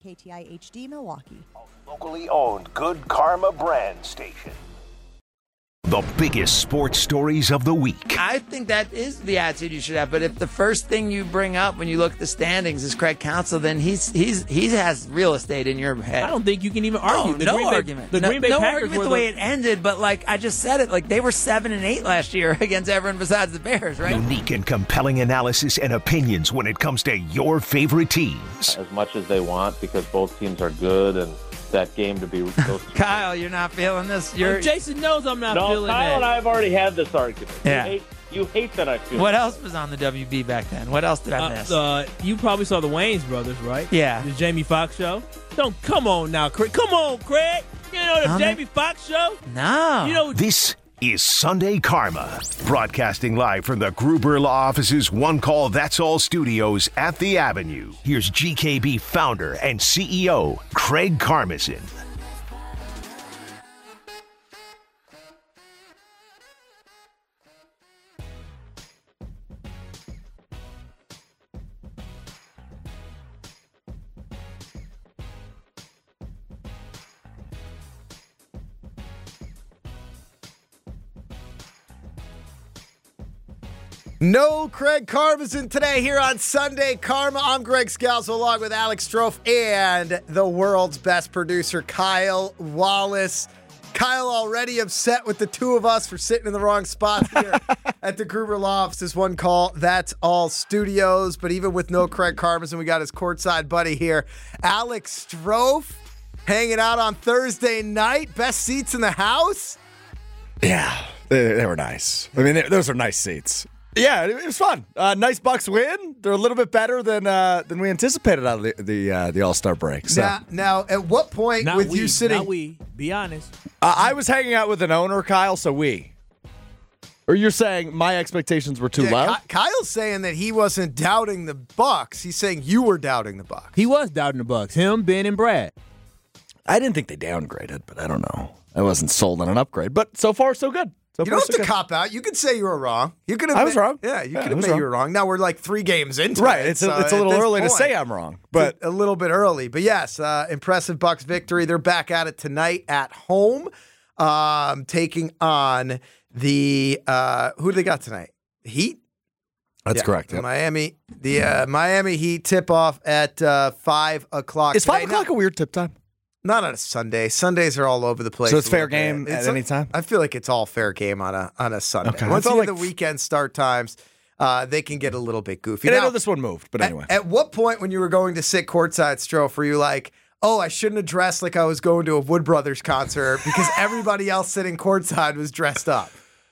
KTI HD Milwaukee. Locally owned Good Karma brand station. The biggest sports stories of the week. I think that is the attitude you should have. But if the first thing you bring up when you look at the standings is Craig Counsell, then he has real estate in your head. I don't think you can even argue. No argument. The Green Bay no Packers argument were the way it ended. But like I just said it, like they were 7-8 last year against everyone besides the Bears, right? Unique and compelling analysis and opinions when it comes to your favorite teams. As much as they want, because both teams are good and that game to be Kyle, you're not feeling this. Jason knows I'm not feeling Kyle that. and I have already had this argument. Yeah. You hate that I feel. What else was on the WB back then? What else did I miss? You probably saw the Wayans brothers, right? Yeah. The Jamie Foxx show. Come on now, Craig. Come on, Craig. You know the Jamie Foxx show? No. You know This is Sunday Karma, broadcasting live from the Gruber Law Office's One Call That's All studios at the Avenue. Here's GKB founder and CEO, Craig Karmazin. No Craig Karmazin today here on Sunday Karma. I'm Greg Scalzo along with Alex Strofe and the world's best producer, Kyle Wallace. Kyle already upset with the two of us for sitting in the wrong spot here at the Gruber Law Office's One Call That's All studios. But even with no Craig Karmazin, we got his courtside buddy here, Alex Strofe, hanging out on Thursday night. Best seats in the house? Yeah, they were nice. I mean, those are nice seats. Yeah, it was fun. Nice Bucks win. They're a little bit better than we anticipated out of the All-Star break. So. Now, at what point you sitting? Not we. Be honest. I was hanging out with an owner, Kyle, so we. Or you're saying my expectations were too low? Kyle's saying that he wasn't doubting the Bucks. He's saying you were doubting the Bucks. He was doubting the Bucks. Him, Ben, and Brad. I didn't think they downgraded, but I don't know. I wasn't sold on an upgrade. But so far, so good. You don't have to cop out. You could say you were wrong. You could have. I was wrong. Yeah, you could admit you were wrong. Now we're like 3 games into right. it. It's a little early to say I'm wrong, but a little bit early. But yes, impressive Bucks victory. They're back at it tonight at home, taking on the who do they got tonight? Heat. That's correct. Yep. Miami. The Miami Heat tip off at 5 o'clock. Is 5 o'clock a weird tip time? Not on a Sunday. Sundays are all over the place. So it's fair game at any time? I feel like it's all fair game on a Sunday. Okay. Once you get the weekend start times, they can get a little bit goofy. And now, I know this one moved, but anyway. At what point when you were going to sit courtside, Strofe, were you like, oh, I shouldn't have dressed like I was going to a Wood Brothers concert because everybody else sitting courtside was dressed up?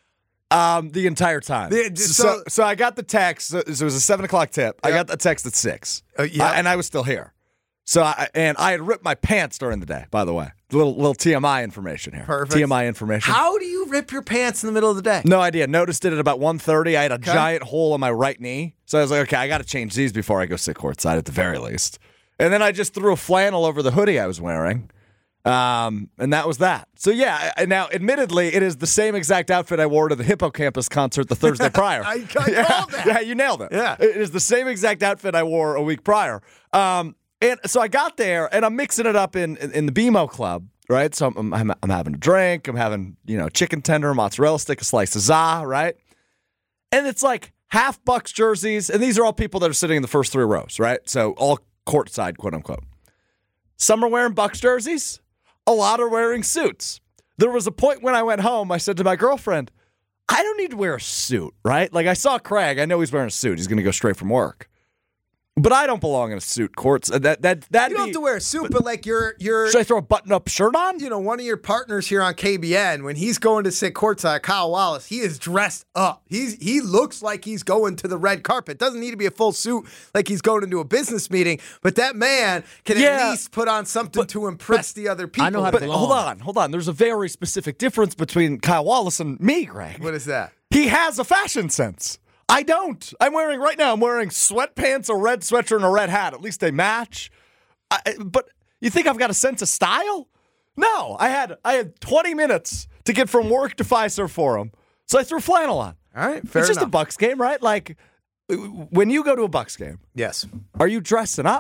The entire time. So I got the text. So it was a 7 o'clock tip. Yep. I got the text at 6. Yeah. And I was still here. So I had ripped my pants during the day, by the way. Little TMI information here. Perfect. TMI information. How do you rip your pants in the middle of the day? No idea. Noticed it at about 1:30. I had a giant hole in my right knee. So I was like, okay, I got to change these before I go sit courtside at the very least. And then I just threw a flannel over the hoodie I was wearing. And that was that. So yeah, now admittedly, it is the same exact outfit I wore to the Hippocampus concert the Thursday prior. I called that. Yeah, you nailed it. Yeah. It is the same exact outfit I wore a week prior. And so I got there, and I'm mixing it up in the BMO Club, right? So I'm having a drink. I'm having, chicken tender, mozzarella stick, a slice of za, right? And it's like half Bucks jerseys, and these are all people that are sitting in the first 3 rows, right? So all courtside, quote unquote. Some are wearing Bucks jerseys. A lot are wearing suits. There was a point when I went home, I said to my girlfriend, I don't need to wear a suit, right? Like I saw Craig. I know he's wearing a suit. He's going to go straight from work. But I don't belong in a suit courts. You don't have to wear a suit, but like you're. Should I throw a button-up shirt on? One of your partners here on KBN, when he's going to sit courtside, Kyle Wallace, he is dressed up. He looks like he's going to the red carpet. Doesn't need to be a full suit like he's going into a business meeting, but that man can at least put on something to impress the other people. I know how to But hold on. There's a very specific difference between Kyle Wallace and me, Greg. What is that? He has a fashion sense. I don't. I'm wearing sweatpants, a red sweatshirt, and a red hat. At least they match. But you think I've got a sense of style? No. I had 20 minutes to get from work to Fiserv Forum, so I threw flannel on. All right, fair It's just enough. a Bucks game, right? Like, when you go to a Bucks game, Yes. are you dressing up?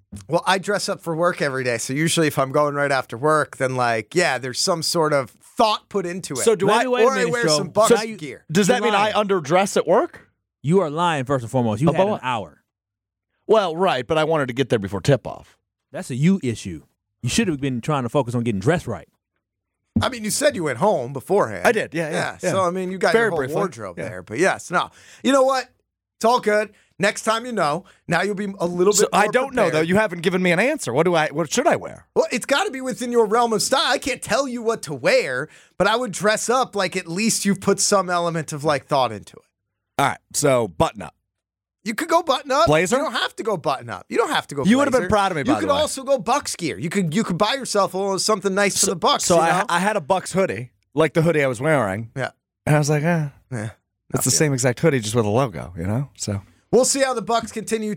Well, I dress up for work every day. So usually if I'm going right after work, then there's some sort of thought put into it. So do Wait I? a minute, I wear Joe. some Bucks So gear. Does that mean I lying. underdress at work? You are lying, first and foremost. You About had an what? hour. Well, right, but I wanted to get there before tip-off. That's a you issue. You should have been trying to focus on getting dressed right. I mean, you said you went home beforehand. I did, yeah. So, I mean, you got Very your whole briefly, wardrobe yeah. there. But yes, no. You know what? It's all good. Next time you know. Now you'll be a little bit So more I don't know, though. prepared. You haven't given me an answer. What should I wear? Well, it's got to be within your realm of style. I can't tell you what to wear, but I would dress up like at least you've put some element of thought into it. All right, so button up. You could go button up. Blazer? You don't have to go button up. You don't have to go. You would have blazer. been proud of me, You by the could way. also go Bucks gear. You could buy yourself a little something nice for the Bucks. So you know? I had a Bucks hoodie, like the hoodie I was wearing. Yeah. And I was like, Yeah. it's the same exact hoodie, just with a logo, So We'll see how the Bucks continue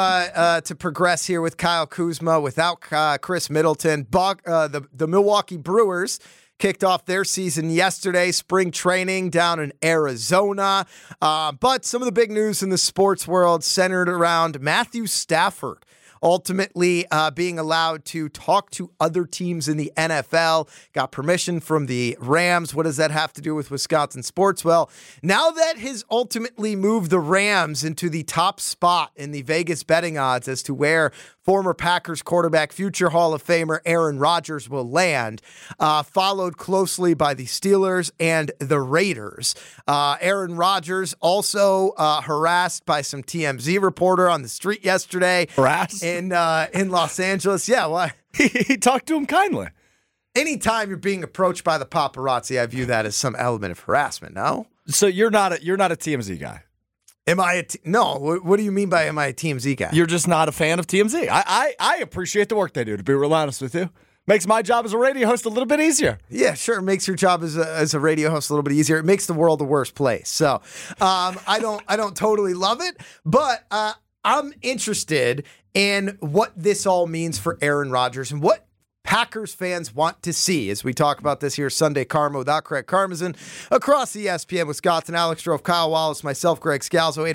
to progress here with Kyle Kuzma, without Chris Middleton. The Milwaukee Brewers kicked off their season yesterday, spring training down in Arizona. But some of the big news in the sports world centered around Matthew Stafford ultimately being allowed to talk to other teams in the NFL, got permission from the Rams. What does that have to do with Wisconsin sports? Well, now that has ultimately moved the Rams into the top spot in the Vegas betting odds as to where former Packers quarterback, future Hall of Famer Aaron Rodgers will land, followed closely by the Steelers and the Raiders. Aaron Rodgers also harassed by some TMZ reporter on the street yesterday. Harassed? In Los Angeles. Yeah, why? he talked to him kindly. Anytime you're being approached by the paparazzi, I view that as some element of harassment, no? So you're not a TMZ guy. Am I no, what do you mean by am I a TMZ guy? You're just not a fan of TMZ. I appreciate the work they do, to be real honest with you. Makes my job as a radio host a little bit easier. Yeah, sure. It makes your job as a radio host a little bit easier. It makes the world a worse place. So I don't totally love it, but I'm interested in what this all means for Aaron Rodgers and what Packers fans want to see as we talk about this here Sunday Karma without Craig Karmazin across ESPN Wisconsin. Alex Strofe, Kyle Wallace, myself, Greg Scalzo,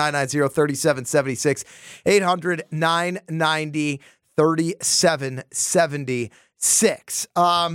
800-990-3776, 800-990-3776.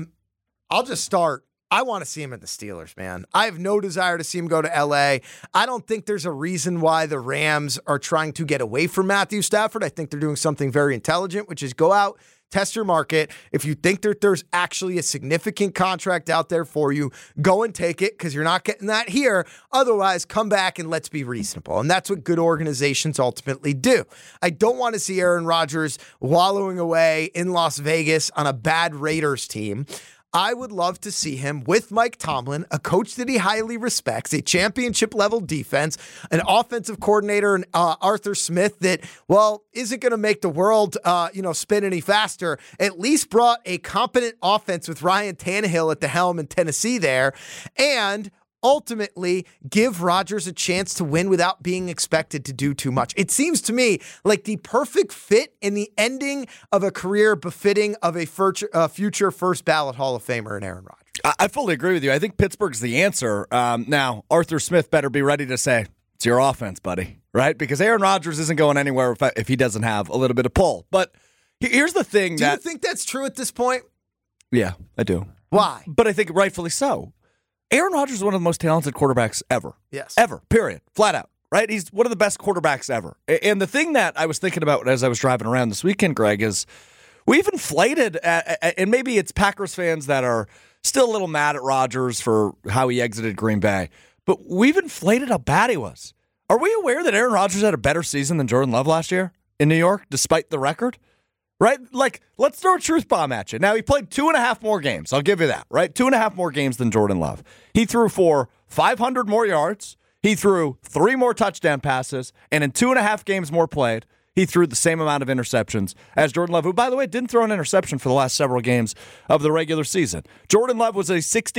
I'll just start. I want to see him at the Steelers, man. I have no desire to see him go to L.A. I don't think there's a reason why the Rams are trying to get away from Matthew Stafford. I think they're doing something very intelligent, which is go out, test your market. If you think that there's actually a significant contract out there for you, go and take it because you're not getting that here. Otherwise, come back and let's be reasonable. And that's what good organizations ultimately do. I don't want to see Aaron Rodgers wallowing away in Las Vegas on a bad Raiders team. I would love to see him with Mike Tomlin, a coach that he highly respects, a championship-level defense, an offensive coordinator, and Arthur Smith that, well, isn't going to make the world, spin any faster. At least brought a competent offense with Ryan Tannehill at the helm in Tennessee there, and ultimately give Rodgers a chance to win without being expected to do too much. It seems to me like the perfect fit in the ending of a career befitting of a future first ballot Hall of Famer in Aaron Rodgers. I fully agree with you. I think Pittsburgh's the answer. Now, Arthur Smith better be ready to say, it's your offense, buddy, right? Because Aaron Rodgers isn't going anywhere if he doesn't have a little bit of pull. But here's the thing Do you think that's true at this point? Yeah, I do. Why? But I think rightfully so. Aaron Rodgers is one of the most talented quarterbacks ever. Yes. Ever, period. Flat out, right? He's one of the best quarterbacks ever. And the thing that I was thinking about as I was driving around this weekend, Greg, is we've inflated, and maybe it's Packers fans that are still a little mad at Rodgers for how he exited Green Bay, but we've inflated how bad he was. Are we aware that Aaron Rodgers had a better season than Jordan Love last year in New York, despite the record? Right? Like, let's throw a truth bomb at you. Now, he played 2.5 more games. I'll give you that, right? 2.5 more games than Jordan Love. He threw for 500 more yards. He threw 3 more touchdown passes. And in 2.5 games more played, he threw the same amount of interceptions as Jordan Love, who, by the way, didn't throw an interception for the last several games of the regular season. Jordan Love was a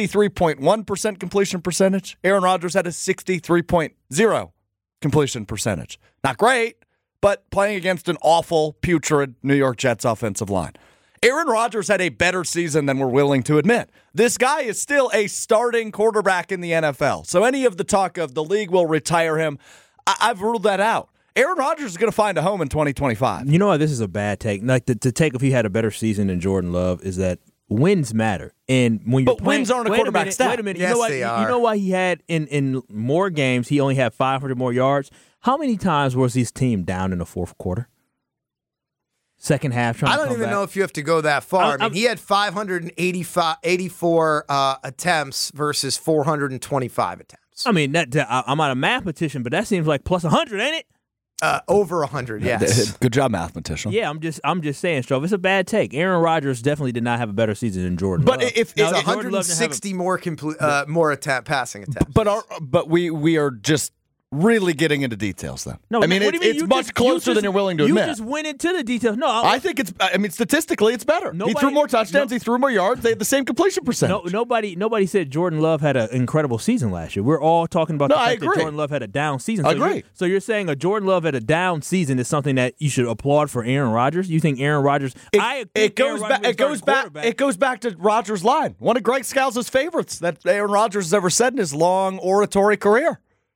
63.1% completion percentage. Aaron Rodgers had a 63.0% completion percentage. Not great, but playing against an awful, putrid New York Jets offensive line. Aaron Rodgers had a better season than we're willing to admit. This guy is still a starting quarterback in the NFL. So any of the talk of the league will retire him, I've ruled that out. Aaron Rodgers is going to find a home in 2025. You know what? This is a bad take. Like the take if he had a better season than Jordan Love is that wins matter. And when you're wins aren't a quarterback stat. Wait a minute. Yes, you know what? they are. You know why he had in more games he only had 500 more yards? How many times was his team down in the fourth quarter? Second half trying I to don't come even back? know if you have to go that far. I mean, he had 584 attempts versus 425 attempts. I mean, I'm not a mathematician, but that seems like plus 100, ain't it? Over 100, yes. Good job, mathematician. Yeah, I'm just saying, Strofe. It's a bad take. Aaron Rodgers definitely did not have a better season than Jordan. But Love. if It's now, 160 more passing attempts. but we are just really getting into details then. No, I mean, what do you mean? it's You much just- closer than you're willing to admit. You just went into the details. No, I think it's. I mean, statistically, it's better. He threw more touchdowns. He threw more yards. They had the same completion percentage. Nobody said Jordan Love had an incredible season last year. We're all talking about the fact that Jordan Love had a down season. I agree. So you're saying a Jordan Love had a down season is something that you should applaud for Aaron Rodgers? You think Aaron Rodgers? It goes back to Rodgers' line. One of Greg Scalzi's favorites that Aaron Rodgers has ever said in his long oratory career.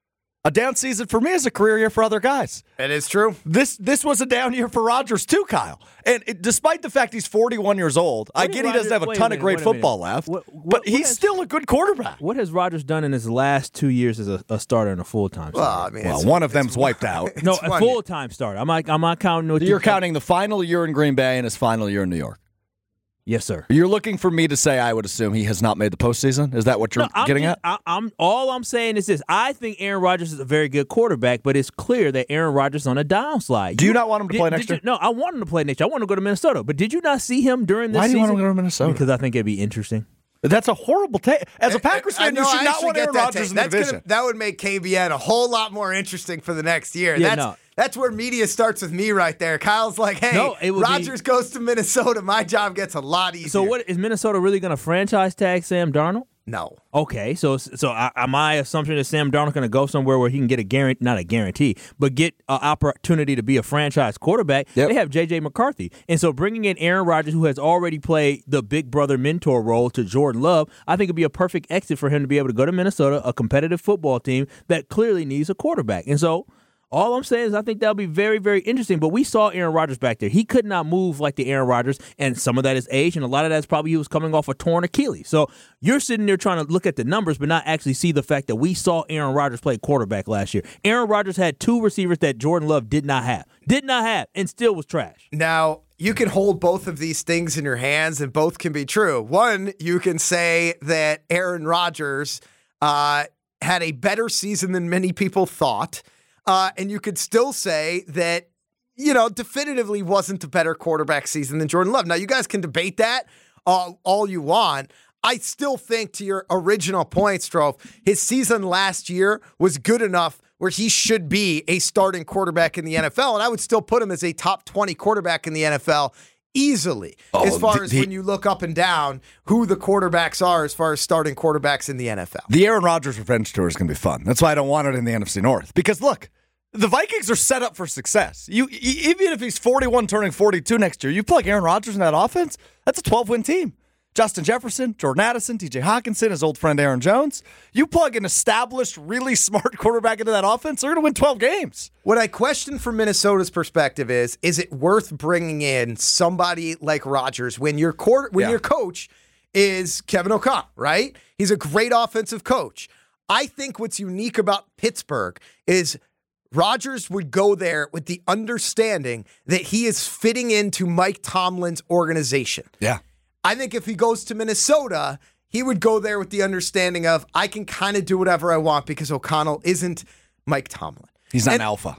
A down season for me is a career year for other guys. It is true. This was a down year for Rodgers too, Kyle. And despite the fact he's 41 years old, I get he doesn't have a ton of great football left, but he's still a good quarterback. What has Rodgers done in his last 2 years as a starter and a full-time starter? Well, one of them's wiped out. No, a full-time starter. I'm not counting. You're counting the final year in Green Bay and his final year in New York. Yes, sir. You're looking for me to say I would assume he has not made the postseason? Is that what you're getting at? All I'm saying is this. I think Aaron Rodgers is a very good quarterback, but it's clear that Aaron Rodgers is on a downslide. Do you not want him to play next year? No, I want him to play next year. I want him to go to Minnesota. But did you not see him during this season? Why do you want him to go to Minnesota? Because I think it'd be interesting. That's a horrible take. As a Packers fan, you should not want Aaron Rodgers in the division. That would make KBN a whole lot more interesting for the next year. Yeah, That's where media starts with me right there. Kyle's like, hey, Rodgers goes to Minnesota. My job gets a lot easier. So what is Minnesota really going to franchise tag Sam Darnold? No. Okay, so my assumption is Sam Darnold's going to go somewhere where he can get not a guarantee, but get an opportunity to be a franchise quarterback. Yep. They have J.J. McCarthy. And so bringing in Aaron Rodgers, who has already played the big brother mentor role to Jordan Love, I think it'd be a perfect exit for him to be able to go to Minnesota, a competitive football team that clearly needs a quarterback. And so all I'm saying is I think that'll be very, very interesting. But we saw Aaron Rodgers back there. He could not move like the Aaron Rodgers, and some of that is age, and a lot of that is probably he was coming off a torn Achilles. So you're sitting there trying to look at the numbers but not actually see the fact that we saw Aaron Rodgers play quarterback last year. Aaron Rodgers had two receivers that Jordan Love did not have, and still was trash. Now, you can hold both of these things in your hands, and both can be true. One, you can say that Aaron Rodgers had a better season than many people thought. And you could still say that, definitively wasn't a better quarterback season than Jordan Love. Now, you guys can debate that all you want. I still think, to your original point, Strofe, his season last year was good enough where he should be a starting quarterback in the NFL, and I would still put him as a top 20 quarterback in the NFL easily, as far as when you look up and down who the quarterbacks are as far as starting quarterbacks in the NFL. The Aaron Rodgers revenge tour is going to be fun. That's why I don't want it in the NFC North. Because, look, the Vikings are set up for success. Even if he's 41 turning 42 next year, you plug Aaron Rodgers in that offense, that's a 12-win team. Justin Jefferson, Jordan Addison, TJ Hawkinson, his old friend Aaron Jones. You plug an established, really smart quarterback into that offense, they're going to win 12 games. What I question from Minnesota's perspective is it worth bringing in somebody like Rodgers when your coach is Kevin O'Connell, right? He's a great offensive coach. I think what's unique about Pittsburgh is Rodgers would go there with the understanding that he is fitting into Mike Tomlin's organization. Yeah. I think if he goes to Minnesota, he would go there with the understanding of I can kind of do whatever I want because O'Connell isn't Mike Tomlin. He's not an alpha.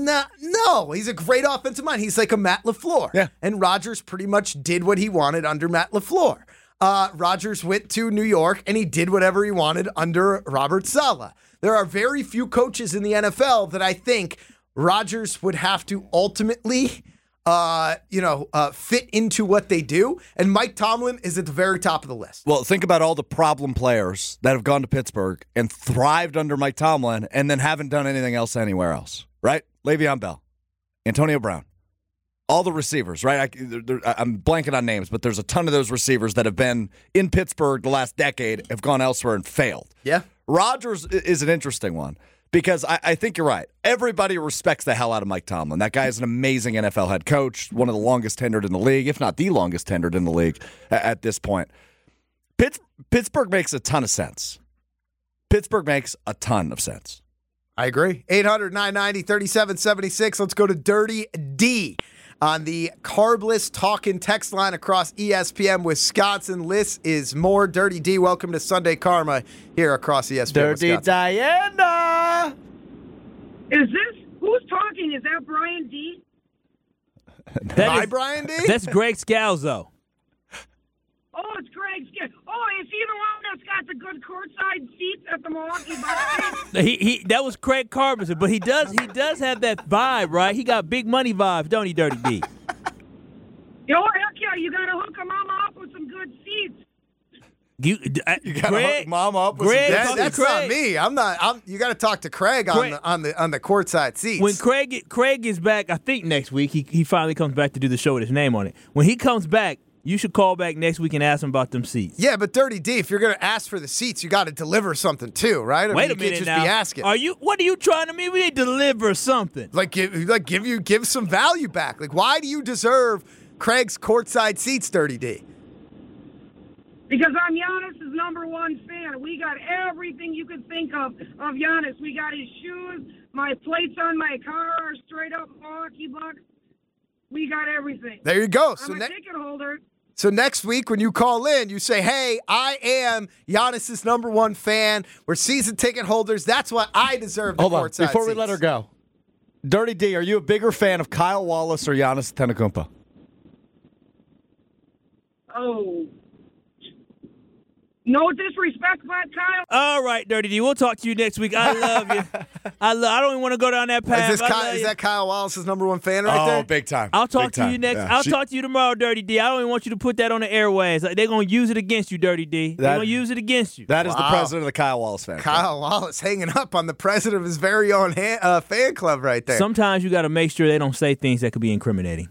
No, he's a great offensive mind. He's like a Matt LaFleur. Yeah. And Rodgers pretty much did what he wanted under Matt LaFleur. Rodgers went to New York and he did whatever he wanted under Robert Saleh. There are very few coaches in the NFL that I think Rodgers would have to ultimately fit into what they do. And Mike Tomlin is at the very top of the list. Well, think about all the problem players that have gone to Pittsburgh and thrived under Mike Tomlin and then haven't done anything else anywhere else, right? Le'Veon Bell, Antonio Brown, all the receivers, right? I'm blanking on names, but there's a ton of those receivers that have been in Pittsburgh the last decade, have gone elsewhere and failed. Yeah. Rodgers is an interesting one because I think you're right. Everybody respects the hell out of Mike Tomlin. That guy is an amazing NFL head coach, one of the longest tenured in the league, if not the longest tenured in the league at this point. Pittsburgh makes a ton of sense. Pittsburgh makes a ton of sense. I agree. 800-990-3776. Let's go to Dirty D on the Carbless Talkin' text line across ESPN Wisconsin. This is more Dirty D. Welcome to Sunday Karma here across ESPN Dirty Wisconsin. Diana! Who's talking? Is that Brian D? Hi, Brian D? That's Greg Scalzo. Oh, it's Greg. Oh, is he the one that's got the good courtside seats at the Milwaukee Bucks? That was Craig Carpenter, but he does have that vibe, right? He got big money vibes, don't he, Dirty D? Yo, heck yeah, you got to hook a mama up with some good seats. You got to hook mom up with Greg, some That's not me. You got to talk to Craig on the courtside seats. When Craig is back, I think next week he finally comes back to do the show with his name on it. When he comes back, you should call back next week and ask him about them seats. Yeah, but Dirty D, if you're going to ask for the seats, you got to deliver something too, right? Wait a minute you can't just now. be asking. What are you trying to mean? We need to deliver something. Give some value back. Like, why do you deserve Craig's courtside seats, Dirty D? Because I'm Giannis' number one fan. We got everything you could think of Giannis. We got his shoes. My plates on my car are straight up Milwaukee Bucks. We got everything. There you go. I'm a ticket holder. So next week when you call in, you say, hey, I am Giannis' number one fan. We're season ticket holders. That's why I deserve the courtside seats. Before we let her go, Dirty D, are you a bigger fan of Kyle Wallace or Giannis Antetokounmpo? Oh. No disrespect, but Kyle. All right, Dirty D. We'll talk to you next week. I love you. I don't even want to go down that path. Is that Kyle Wallace's number one fan right there? Oh, big time. I'll talk to you next. Yeah. I'll talk to you tomorrow, Dirty D. I don't even want you to put that on the airways. They're going to use it against you, Dirty D. They're going to use it against you. That is the president of the Kyle Wallace fan club. Kyle Wallace hanging up on the president of his very own fan club right there. Sometimes you got to make sure they don't say things that could be incriminating.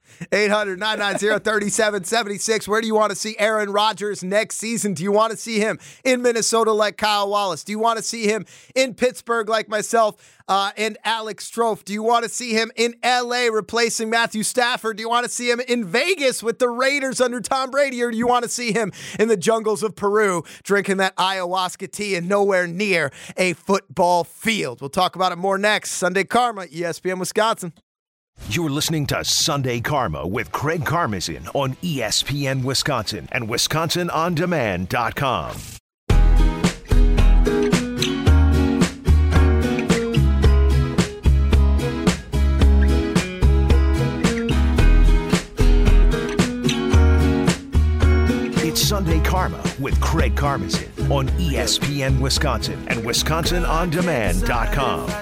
800-990-3776. Where do you want to see Aaron Rodgers next season? Do you want to see him in Minnesota like Kyle Wallace? Do you want to see him in Pittsburgh like myself and Alex Strofe? Do you want to see him in L.A. replacing Matthew Stafford? Do you want to see him in Vegas with the Raiders under Tom Brady? Or do you want to see him in the jungles of Peru drinking that ayahuasca tea and nowhere near a football field? We'll talk about it more next. Sunday Karma, ESPN Wisconsin. You're listening to Sunday Karma with Craig Karmazin on ESPN Wisconsin and WisconsinOnDemand.com. It's Sunday Karma with Craig Karmazin on ESPN Wisconsin and WisconsinOnDemand.com.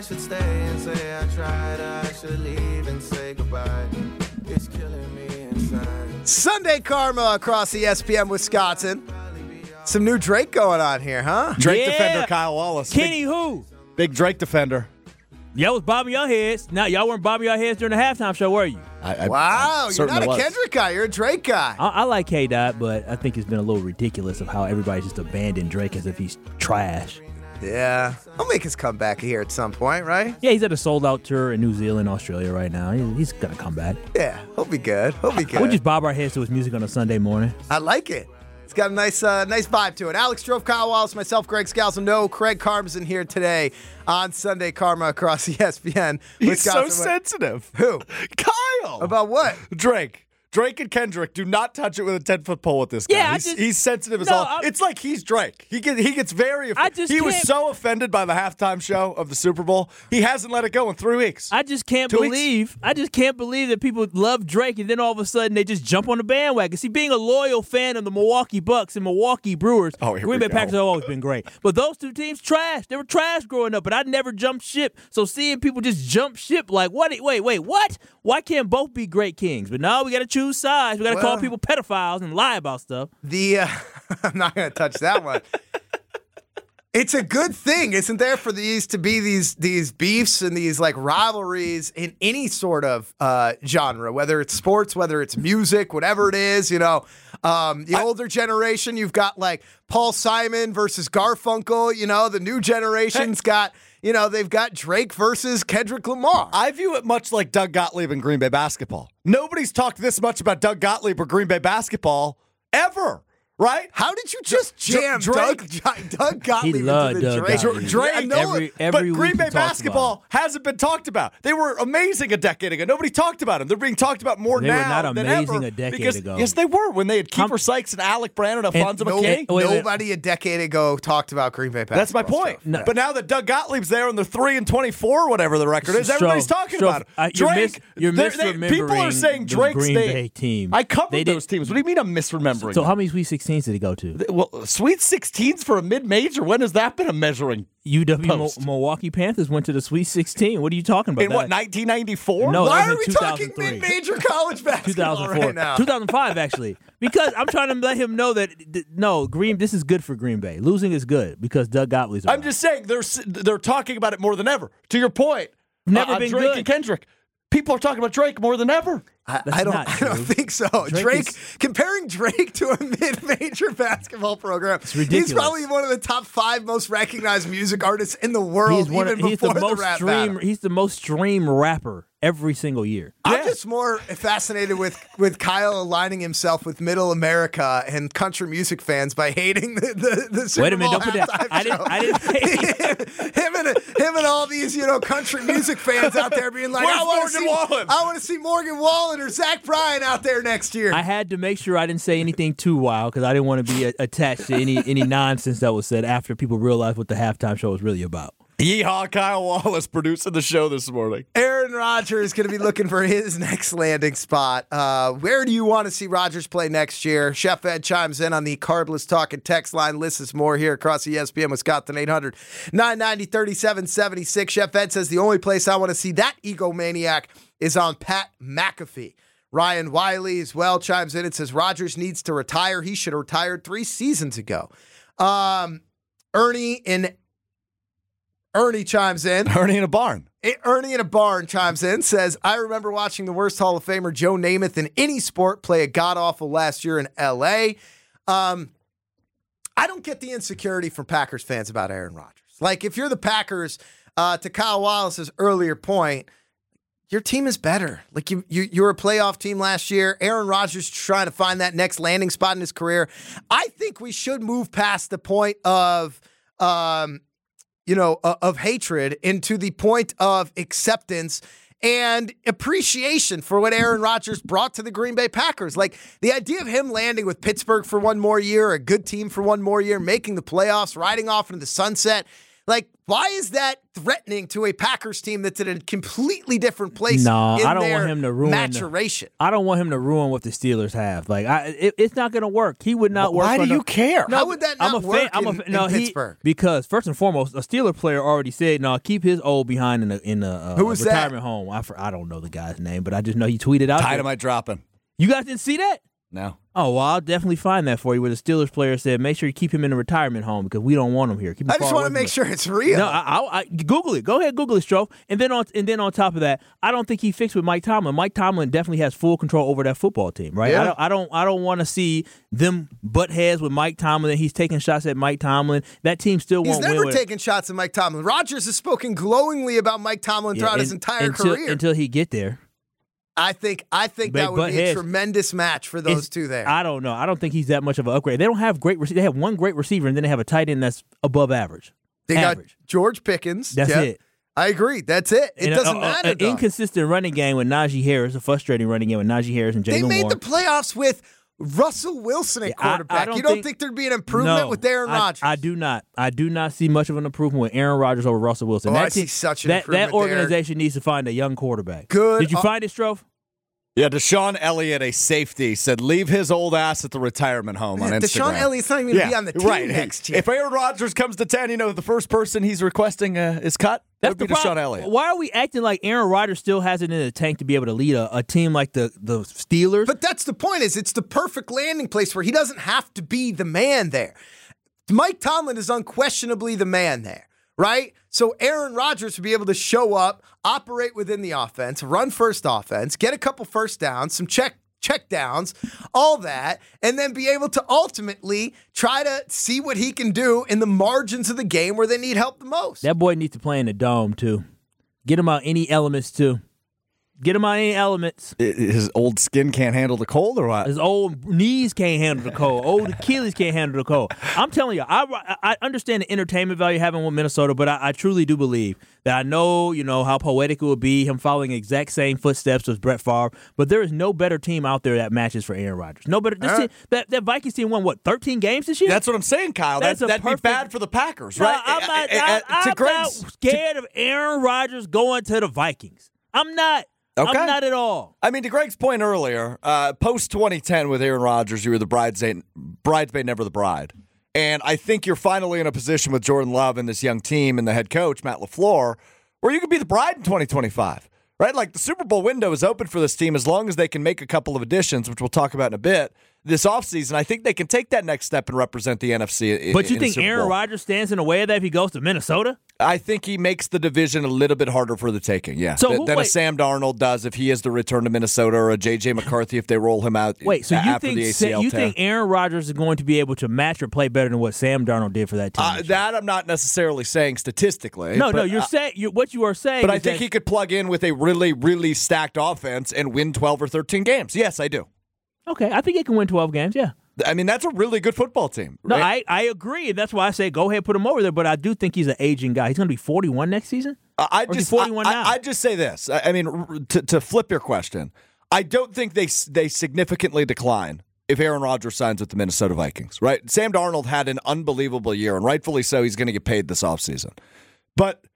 Sunday Karma across ESPN Wisconsin. Some new Drake going on here, huh? Drake defender Kyle Wallace. Kenny who? Big Drake defender. Y'all was bobbing your heads. Now, y'all weren't bobbing your heads during the halftime show, were you? Wow, you're not a Kendrick guy. You're a Drake guy. I like K-Dot, but I think it's been a little ridiculous of how everybody just abandoned Drake as if he's trash. Yeah. He'll make his comeback here at some point, right? Yeah, he's at a sold-out tour in New Zealand, Australia right now. He's going to come back. Yeah, he'll be good. We just bob our heads to his music on a Sunday morning. I like it. It's got a nice vibe to it. Alex Strofe, Kyle Wallace, myself, Greg Scalzo. No, Craig Karmazin here today on Sunday Karma across ESPN. He's so sensitive. Who? Kyle. About what? Drake and Kendrick, do not touch it with a 10-foot pole with this guy. Yeah, he's sensitive as all. It's like he's Drake. He gets very offended. He was so offended by the halftime show of the Super Bowl. He hasn't let it go in 3 weeks. I just can't believe that people love Drake and then all of a sudden they just jump on the bandwagon. See, being a loyal fan of the Milwaukee Bucks and Milwaukee Brewers, Green Bay Packers have always been great. But those two teams, trash. They were trash growing up, but I never jumped ship. So seeing people just jump ship like, what? Wait, what? Why can't both be great kings? But now we got to choose sides. We got to call people pedophiles and lie about stuff. I'm not going to touch that one. It's a good thing, isn't there, for these to be these beefs and these like rivalries in any sort of genre, whether it's sports, whether it's music, whatever it is. You know, the older generation, you've got like Paul Simon versus Garfunkel. You know, the new generation's got, they've got Drake versus Kendrick Lamar. I view it much like Doug Gottlieb and Green Bay basketball. Nobody's talked this much about Doug Gottlieb or Green Bay basketball ever. Right? How did you just jam Doug Gottlieb into the Doug Drake? Gottlieb. Drake, Every but week Green he Bay talks basketball hasn't been talked about. They were amazing a decade ago. Nobody talked about them. They're being talked about more They now were not than amazing ever a decade because, ago. Yes, they were when they had Kiefer Sykes and Alec Brandon, Alfonso McKay. wait a minute. Nobody a decade ago talked about Green Bay basketball. That's my point. Stuff. But now that Doug Gottlieb's there and they're 3-24, whatever the record is, everybody's talking about it. Drake, you're people are misremembering saying the Drake's Green name. Bay team. I covered They did- those teams. What do you mean I'm misremembering? So them? how many Sweet 16s did he go to? Well, Sweet 16s for a mid-major? When has that been a measuring? UW Milwaukee Panthers went to the Sweet 16. What are you talking about? In what, 1994? No, Why that are was we in talking 2003. mid-major college basketball 2004, right now? 2005 actually, because I'm trying to let him know that this is good for Green Bay. Losing is good because Doug Gottlieb's. I'm just saying they're talking about it more than ever. To your point, Never been Drake good. and Kendrick. People are talking about Drake more than ever. I don't think so. Drake comparing Drake to a mid-major basketball program. It's ridiculous. He's probably one of the top 5 most recognized music artists in the world, He's before the most rap battle. He's the most streamed rapper every single year. I'm just more fascinated with Kyle aligning himself with Middle America and country music fans by hating the Super Wait a minute, Bowl don't put that. halftime I didn't. him and all these country music fans out there being like, Where's I Morgan Wallen? want to see Morgan Wallen or Zach Bryan out there next year. I had to make sure I didn't say anything too wild because I didn't want to be attached to any nonsense that was said after people realized what the halftime show was really about. Yeehaw, Kyle Wallace producing the show this morning. Aaron Rodgers is going to be looking for his next landing spot. Where do you want to see Rodgers play next year? Chef Ed chimes in on the Carbless Talk and text line. Listens more here across ESPN Wisconsin 800-990-3776. Chef Ed says the only place I want to see that egomaniac is on Pat McAfee. Ryan Wiley as well chimes in and says Rodgers needs to retire. He should have retired 3 seasons ago. Ernie chimes in. Ernie in a barn. Ernie in a barn chimes in, says, I remember watching the worst Hall of Famer Joe Namath in any sport play a god-awful last year in L.A. I don't get the insecurity from Packers fans about Aaron Rodgers. Like, if you're the Packers, to Kyle Wallace's earlier point, your team is better. Like, you were a playoff team last year. Aaron Rodgers trying to find that next landing spot in his career. I think we should move past the point of hatred into the point of acceptance and appreciation for what Aaron Rodgers brought to the Green Bay Packers. Like, the idea of him landing with Pittsburgh for one more year, a good team for one more year, making the playoffs, riding off into the sunset. Like, why is that threatening to a Packers team that's in a completely different place? No, in I don't their want him to ruin maturation. I don't want him to ruin what the Steelers have. Like, it's not going to work. He would not work. Why do you care? How would that not work in Pittsburgh? Because first and foremost, a Steeler player already said, "No, keep his old behind in the Who was that? retirement home." I don't know the guy's name, but I just know he tweeted out. Dynamite dropping. You guys didn't see that? No. Oh, well, I'll definitely find that for you. Where the Steelers player said, "Make sure you keep him in a retirement home because we don't want him here." Keep him I just far want to away from make us." sure it's real. No, I Google it. Go ahead, Google it, Strofe. And then on top of that, I don't think he fixed with Mike Tomlin. Mike Tomlin definitely has full control over that football team, right? Yeah. I don't want to see them butt heads with Mike Tomlin. He's taking shots at Mike Tomlin. That team still He's won't win. never with taken shots at Mike Tomlin. Rodgers has spoken glowingly about Mike Tomlin throughout his entire career. until he get there. I think Big that would butt be a heads. tremendous match for those two there. I don't know. I don't think he's that much of an upgrade. They don't have great. They have one great receiver, and then they have a tight end that's above average. They average. got George Pickens. That's Yeah. it. I agree. That's it. It And doesn't matter. An though. inconsistent running game with Najee Harris, a frustrating running game with Najee Harris and Jalen They made Warren. the playoffs with Russell Wilson at I quarterback. don't You don't think- think there'd be an improvement No, with Aaron Rodgers? I do not. I do not see much of an improvement with Aaron Rodgers over Russell Wilson. Oh, that I see such an that improvement there. organization needs to find a young quarterback. Good. Did you find it, Strofe? Yeah, Deshaun Elliott, a safety, said leave his old ass at the retirement home on Instagram. Deshaun Elliott's not even going to be on the team next year. If Aaron Rodgers comes to 10, the first person he's requesting is cut. That would be Deshaun problem. Elliott. Why are we acting like Aaron Rodgers still has it in the tank to be able to lead a team like the Steelers? But that's the point, is it's the perfect landing place where he doesn't have to be the man there. Mike Tomlin is unquestionably the man there, right? So Aaron Rodgers would be able to show up, operate within the offense, run first offense, get a couple first downs, some check checkdowns, all that, and then be able to ultimately try to see what he can do in the margins of the game where they need help the most. That boy needs to play in the dome, too. Get him out any elements, too. Get him out any elements. His old skin can't handle the cold or what? His old knees can't handle the cold. Old Achilles can't handle the cold. I'm telling you, I understand the entertainment value having with Minnesota, but I truly do believe that I know, how poetic it would be, him following the exact same footsteps as Brett Favre, but there is no better team out there that matches for Aaron Rodgers. No better. Team, that Vikings team won, 13 games this year? That's what I'm saying, Kyle. That'd be bad for the Packers, right? I'm not scared of Aaron Rodgers going to the Vikings. I'm not. Okay. I'm not at all. I mean, to Greg's point earlier, post-2010 with Aaron Rodgers, you were the bridesmaid, never the bride. And I think you're finally in a position with Jordan Love and this young team and the head coach, Matt LaFleur, where you could be the bride in 2025, right? Like, the Super Bowl window is open for this team as long as they can make a couple of additions, which we'll talk about in a bit, this offseason. I think they can take that next step and represent the NFC. But you think Aaron Rodgers stands in the way of that if he goes to Minnesota? I think he makes the division a little bit harder for the taking, yeah. Than a Sam Darnold does if he is the return to Minnesota, or a J.J. McCarthy if they roll him out after the ACL you think Aaron Rodgers is going to be able to match or play better than what Sam Darnold did for that team? That I'm not necessarily saying statistically. No, you're saying what you are saying. But I think he could plug in with a really, really stacked offense and win 12 or 13 games. Yes, I do. Okay, I think he can win 12 games, yeah. I mean, that's a really good football team. Right? No, I agree. That's why I say go ahead, put him over there. But I do think he's an aging guy. He's going to be 41 next season? He's 41 now? I just say this. I mean, to flip your question, I don't think they significantly decline if Aaron Rodgers signs with the Minnesota Vikings, right? Sam Darnold had an unbelievable year, and rightfully so, he's going to get paid this offseason. But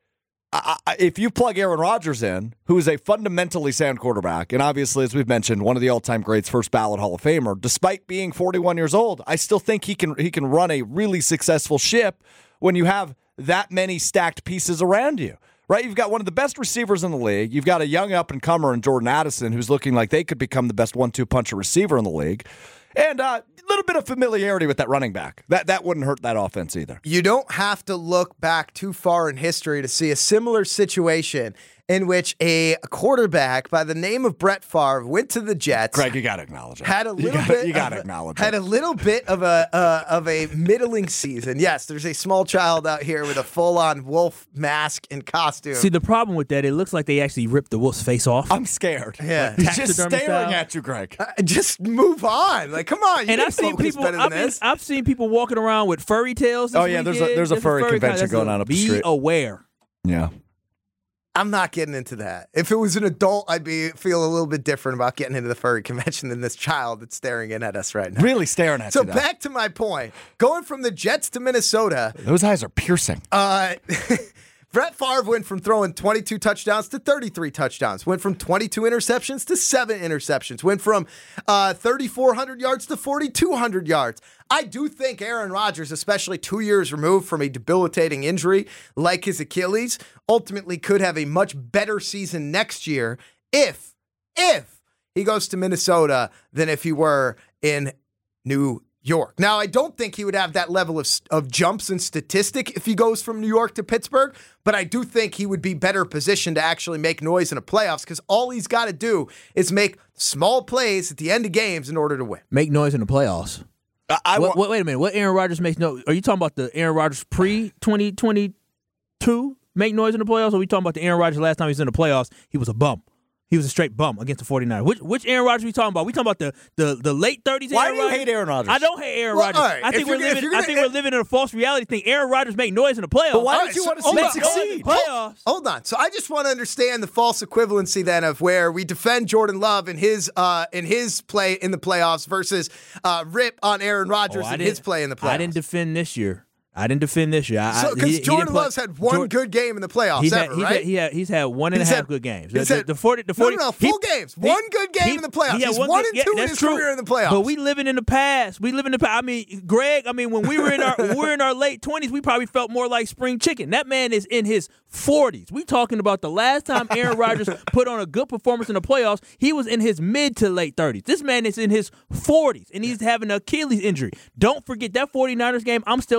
if you plug Aaron Rodgers in, who is a fundamentally sound quarterback, and obviously, as we've mentioned, one of the all-time greats, first ballot Hall of Famer, despite being 41 years old, I still think he can run a really successful ship when you have that many stacked pieces around you. Right? You've got one of the best receivers in the league. You've got a young up-and-comer in Jordan Addison who's looking like they could become the best 1-2 puncher receiver in the league. And a little bit of familiarity with that running back. That wouldn't hurt that offense either. You don't have to look back too far in history to see a similar situation in which a quarterback by the name of Brett Favre went to the Jets. Greg, you got to acknowledge it. Had a little bit of a middling season. Yes, there's a small child out here with a full-on wolf mask and costume. See, the problem with that, it looks like they actually ripped the wolf's face off. I'm scared. Yeah, he's just staring at you, Greg. Just move on. Like, come on. And I've seen people. I've seen people walking around with furry tails. Oh yeah, there's a furry convention going on up the street. Be aware. Yeah. I'm not getting into that. If it was an adult, I'd feel a little bit different about getting into the furry convention than this child that's staring in at us right now. Really staring at you. So back to my point. Going from the Jets to Minnesota. Those eyes are piercing. Brett Favre went from throwing 22 touchdowns to 33 touchdowns. Went from 22 interceptions to 7 interceptions. Went from 3,400 yards to 4,200 yards. I do think Aaron Rodgers, especially 2 years removed from a debilitating injury like his Achilles, ultimately could have a much better season next year if he goes to Minnesota than if he were in New York. Now, I don't think he would have that level of jumps and statistic if he goes from New York to Pittsburgh, but I do think he would be better positioned to actually make noise in the playoffs because all he's got to do is make small plays at the end of games in order to win. Make noise in the playoffs. Wait a minute. What Aaron Rodgers makes no? Are you talking about the Aaron Rodgers pre-2022 make noise in the playoffs? Or are we talking about the Aaron Rodgers last time he was in the playoffs? He was a bum. He was a straight bum against the 49ers. Which Aaron Rodgers are we talking about? We talking about the late 30s Why Aaron do you hate Aaron Rodgers? I don't hate Aaron Rodgers. Right. I think we're living in a false reality thing. Aaron Rodgers make noise in the playoffs. But why don't you want to see him succeed? Hold on. So I just want to understand the false equivalency then of where we defend Jordan Love in his play in the playoffs versus rip on Aaron Rodgers in his play in the playoffs. I didn't defend this year. Because Jordan Love's had one good game in the playoffs right? He's had 1.5 good games. Full games. One good game in the playoffs. He's 1-2 in his career in the playoffs. But we living in the past. I mean, Greg, when we were in our late 20s, we probably felt more like spring chicken. That man is in his 40s. We talking about the last time Aaron Rodgers put on a good performance in the playoffs, he was in his mid to late 30s. This man is in his 40s, and he's having an Achilles injury. Don't forget that 49ers game, I'm still upset about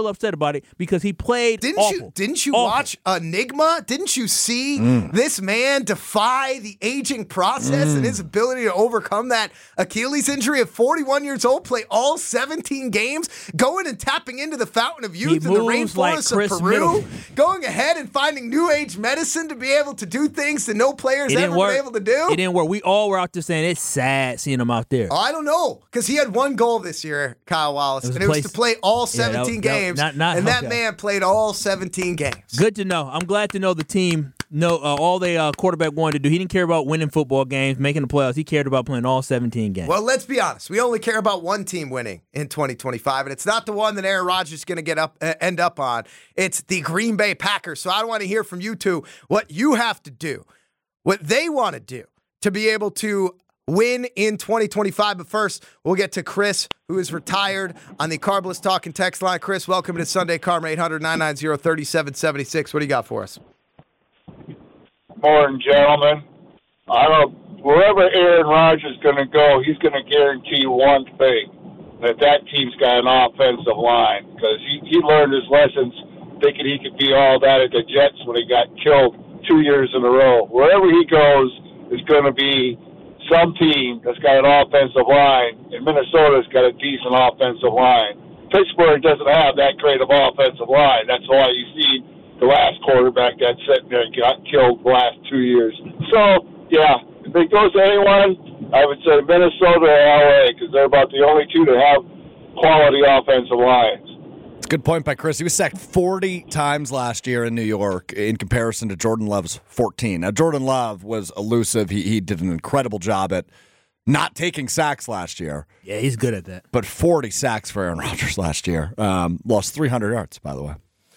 about it because he played awful. Didn't you Awful. watch Enigma? Didn't you see this man defy the aging process and his ability to overcome that Achilles injury at 41 years old, play all 17 games, going and tapping into the fountain of youth in the moves like rainforests Chris of Peru, Middleton. going ahead and finding new age medicine to be able to do things that no players ever been able to do? It didn't work. We all were out there saying it's sad seeing him out there. I don't know, because he had one goal this year, Kyle Wallace, and it was to play all 17 games, and that man played all 17 games. Good to know. I'm glad to know the team know all the quarterback wanted to do. He didn't care about winning football games, making the playoffs. He cared about playing all 17 games. Well, let's be honest. We only care about one team winning in 2025, and it's not the one that Aaron Rodgers is going to end up on. It's the Green Bay Packers. So I want to hear from you two what you have to do, what they want to do to be able to win in 2025. But first, we'll get to Chris, who is retired on the Carbless Talking text line. Chris, welcome to Sunday Karma, 800-990-3776. What do you got for us? Morning, gentlemen. Wherever Aaron Rodgers is going to go, he's going to guarantee one thing, that team's got an offensive line, because he learned his lessons thinking he could be all that at the Jets when he got killed 2 years in a row. Wherever he goes is going to be some team that's got an offensive line, and Minnesota's got a decent offensive line. Pittsburgh doesn't have that great of offensive line. That's why you see the last quarterback that's sitting there got killed the last 2 years. So, yeah, if it goes to anyone, I would say Minnesota or LA, because they're about the only two that have quality offensive lines. Good point by Chris. He was sacked 40 times last year in New York in comparison to Jordan Love's 14. Now, Jordan Love was elusive. He did an incredible job at not taking sacks last year. Yeah, he's good at that. But 40 sacks for Aaron Rodgers last year. Lost 300 yards, by the way.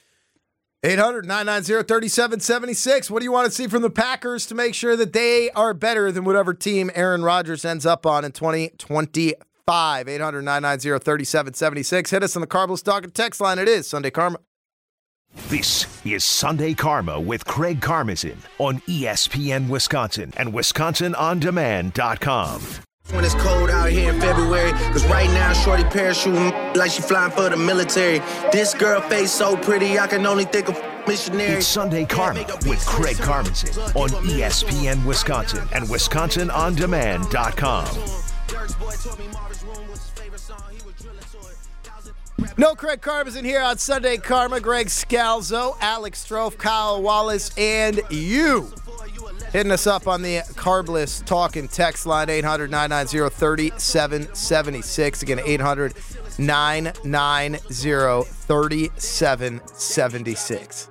800-990-3776. What do you want to see from the Packers to make sure that they are better than whatever team Aaron Rodgers ends up on in 2025? 800-990-3776. Hit us on the Carbless Talking text line. It is Sunday Karma. This is Sunday Karma with Craig Karmazin on ESPN Wisconsin and WisconsinOnDemand.com. When it's cold out here in February, cause right now shorty parachuting like she flying for the military. This girl face so pretty, I can only think of missionary. It's Sunday Karma with Craig Karmazin on ESPN Wisconsin and WisconsinOnDemand.com. No Craig Karmazin here on Sunday Karma. Greg Scalzo, Alex Strofe, Kyle Wallace, and you. Hitting us up on the Carbless Talking text line, 800-990-3776. Again, 800-990-3776.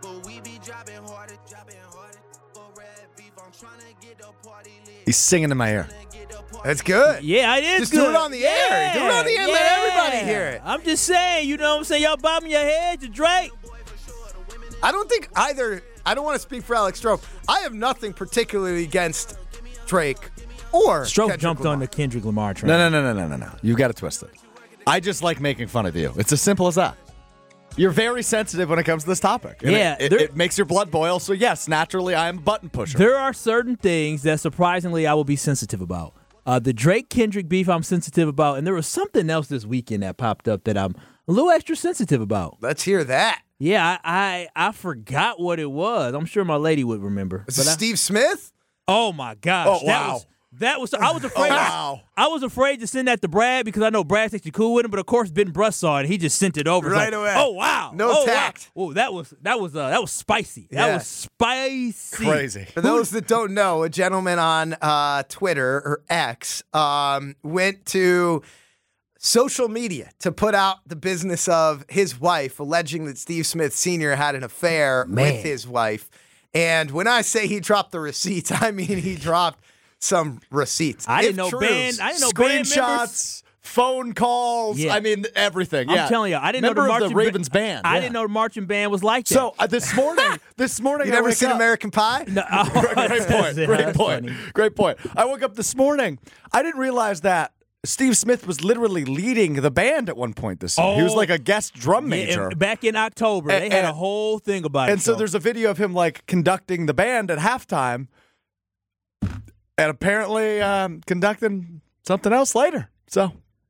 He's singing in my ear. That's good. Yeah, it is Just good. do it on the air. Do it on the air. Let everybody hear it. I'm just saying, you know what I'm saying? Y'all bobbing your head to Drake. I don't think either. I don't want to speak for Alex Strofe. I have nothing particularly against Drake or Strofe Kendrick jumped Lamar. on the Kendrick Lamar train. No. You've got to twist it. I just like making fun of you. It's as simple as that. You're very sensitive when it comes to this topic. And Yeah, it makes your blood boil. So, yes, naturally, I am a button pusher. There are certain things that surprisingly I will be sensitive about. The Drake-Kendrick beef I'm sensitive about, and there was something else this weekend that popped up that I'm a little extra sensitive about. Let's hear that. Yeah, I forgot what it was. I'm sure my lady would remember. Is it Steve Smith? Oh my gosh! Oh, wow. That was. I was afraid. Oh, wow. I was afraid to send that to Brad because I know Brad's actually cool with him. But of course, Ben Bruss saw it. And he just sent it over. It's Right like, away. Oh wow! No oh, tact. Wow. Oh, that was spicy. Yeah. That was spicy. Crazy. For those that don't know, a gentleman on Twitter or X went to social media to put out the business of his wife, alleging that Steve Smith Sr. had an affair with his wife. And when I say he dropped the receipts, I mean he dropped some receipts. I didn't know If Ben. true, I didn't know band members. Screenshots, phone calls. Yeah. I mean, everything. I'm Yeah. telling you, I didn't know Member the of marching the Ravens band. I Yeah. didn't know the marching band was like that. So this morning, You I never wake seen up- American Pie? No, Great point. That's Great point. funny. Great point. I woke up this morning. I didn't realize that Steve Smith was literally leading the band at one point this year. He was Oh. like a guest drum major. Yeah, back in October, they had a and- whole thing about it. And so there's a video of him like conducting the band at halftime, and apparently conducting something else later. So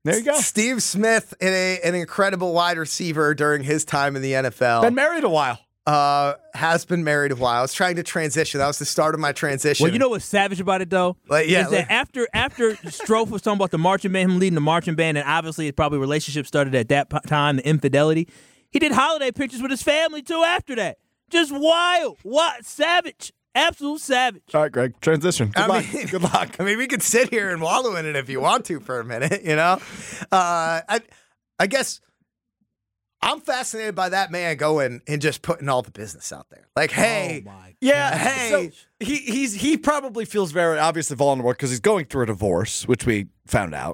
There you go. Steve Smith, an incredible wide receiver during his time in the NFL. Been married a while. Has been married a while. I was trying to transition. That was the start of my transition. Well, you know what's savage about it, though? Is that after Strofe was talking about the marching band, him leading the marching band, and obviously his probably relationship started at that time, the infidelity, he did holiday pictures with his family, too, after that. Just wild. What? Savage. Absolute savage. All right, Greg, transition. Good luck. I mean, we could sit here and wallow in it if you want to for a minute, you know? I guess I'm fascinated by that man going and just putting all the business out there. Like, hey, So he probably feels very obviously vulnerable because he's going through a divorce, which we found out.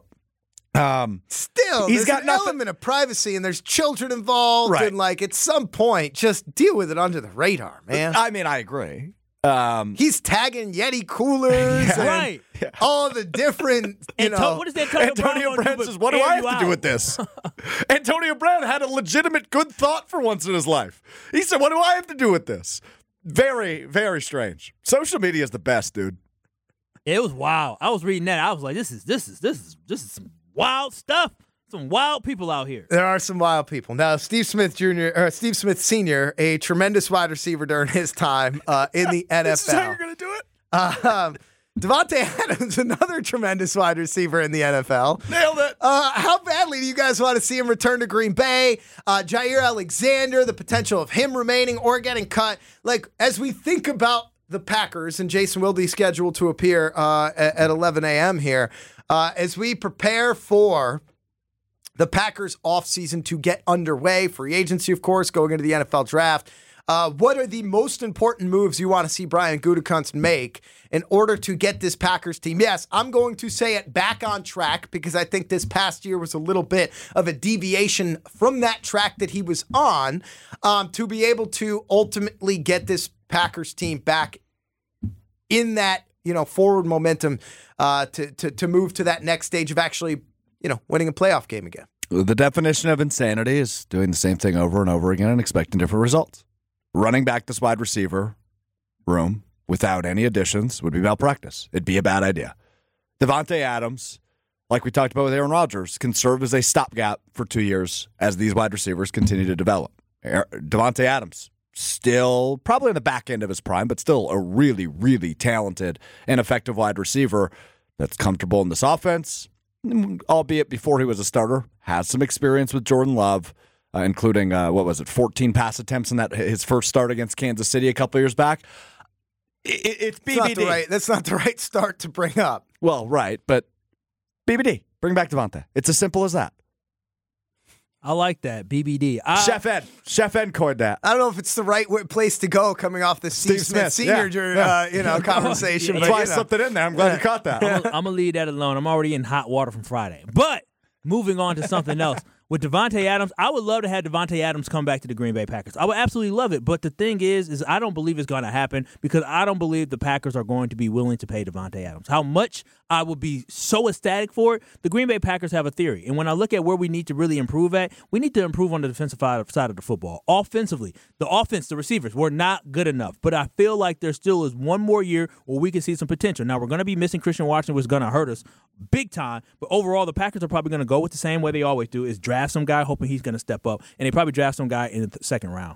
Still, he's got an element of privacy, and there's children involved, right. and like at some point, just deal with it under the radar, man. I mean, I agree. He's tagging Yeti coolers and all the different, what is that Antonio Brown says, what do I have to do with this? Antonio Brown had a legitimate good thought for once in his life. He said, what do I have to do with this? Very, very strange. Social media is the best, dude. It was wild. I was reading that. I was like, this is some wild stuff. Some wild people out here. There are some wild people. Now, Steve Smith Sr., a tremendous wide receiver during his time in the NFL. This is how you're going to do it? Davante Adams, another tremendous wide receiver in the NFL. Nailed it. How badly do you guys want to see him return to Green Bay? Jair Alexander, the potential of him remaining or getting cut. Like, as we think about the Packers and Jason Wilde's scheduled to appear at 11 a.m. here, as we prepare for the Packers offseason to get underway, free agency, of course, going into the NFL draft. What are the most important moves you want to see Brian Gutekunst make in order to get this Packers team? Yes, I'm going to say it back on track because I think this past year was a little bit of a deviation from that track that he was on to be able to ultimately get this Packers team back in that, forward momentum to move to that next stage of actually winning a playoff game again. The definition of insanity is doing the same thing over and over again and expecting different results. Running back this wide receiver room without any additions would be malpractice. It'd be a bad idea. Davante Adams, like we talked about with Aaron Rodgers, can serve as a stopgap for 2 years as these wide receivers continue to develop. Davante Adams, still probably in the back end of his prime, but still a really, really talented and effective wide receiver that's comfortable in this offense, albeit before he was a starter, has some experience with Jordan Love, including, 14 pass attempts in his first start against Kansas City a couple years back. It's BBD. That's not the right start to bring up. Well, right, but BBD. Bring back Davante. It's as simple as that. I like that, BBD. Chef Ed coined that. I don't know if it's the right place to go coming off the Steve Smith Sr. Conversation. That's why I slipped it in there. I'm glad you caught that. I'm going to leave that alone. I'm already in hot water from Friday. But moving on to something else. With Davante Adams, I would love to have Davante Adams come back to the Green Bay Packers. I would absolutely love it. But the thing is I don't believe it's going to happen because I don't believe the Packers are going to be willing to pay Davante Adams. How much I would be so ecstatic for it, the Green Bay Packers have a theory. And when I look at where we need to really improve at, we need to improve on the defensive side of the football. Offensively, the offense, the receivers, were not good enough. But I feel like there still is one more year where we can see some potential. Now, we're going to be missing Christian Watson, which is going to hurt us big time. But overall, the Packers are probably going to go with the same way they always do, is draft some guy hoping he's going to step up. And they probably draft some guy in the second round.